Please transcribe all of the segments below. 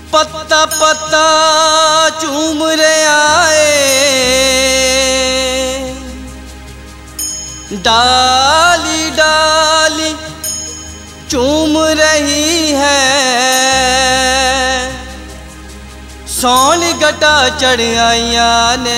पत्ता पत्ता चूम रहा है, डाली डाली चूम रही है। सौन घटा चढ़ाइया ने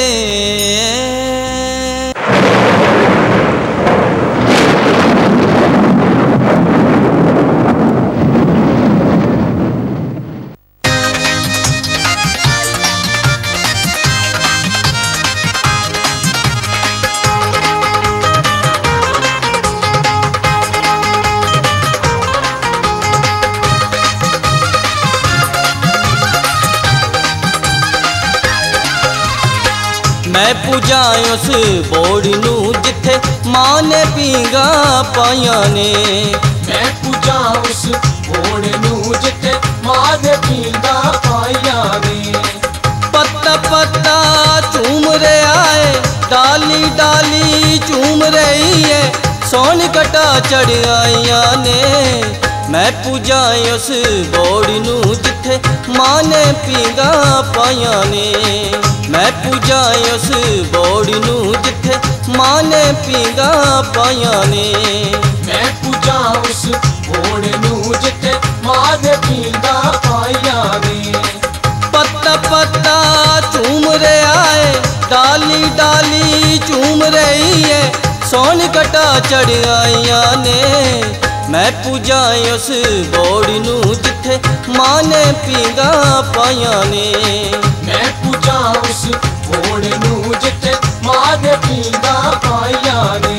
मैं पूजा उस बोड़ नू जिथे मां ने पींगा पाया ने। मैं पूजा उस बोड़ नू जिथे मां ने पींगा पाया ने। पत्ता पत्ता चूम रहा है, डाली डाली चूम रही है। सोन घटा चढ़ाइया ने मैं पूजा उस बोड़ नू जिथे मां ने पींगा पाया ने। मैं पूजा उस बोड़ नू जिथे मां ने पींगा पाया ने। मैं पूजा उस बोड़ नू जिथे मां ने पींगा पाया ने। पत्ता पत्ता चूम रहा है, डाली डाली चूम रही है। सोन घटा चढ़ाइया ने मैं पूजा उस बोड़ नू जिथे मां ने पींगा पाया ने। मैं पूजा उस बोड़ नू जिथे मां ने पींगा पाया ने।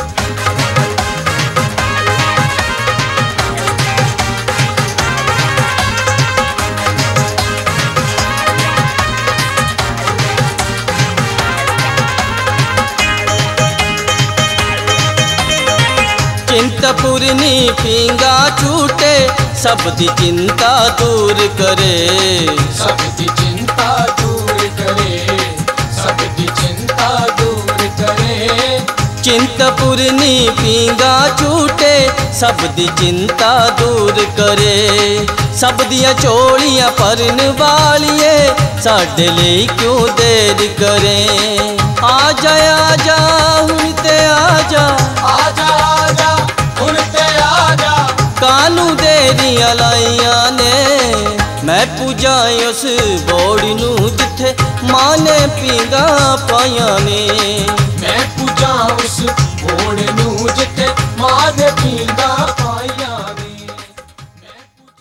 चिंतपूर्णी पींगा छूटे, सबदी चिंता दूर करे। सबदी चिंता दूर करे, सबदी चिंता दूर करे। चिंतपूर्णी पींगा छूटे, सबदी चिंता दूर करे। सब दियां चोलियां भरन वालिए, साडे लई क्यों देर करे। आजा आजा हुण ते आजा, आजा आजा हुण ते आजा। कानू देरियां लाइया ने मैं पूजा उस बोड़ नू जिथे मां ने पींगा पाया ने। मैं पूजा उस बोड़ नू जिथे मां ने पींगा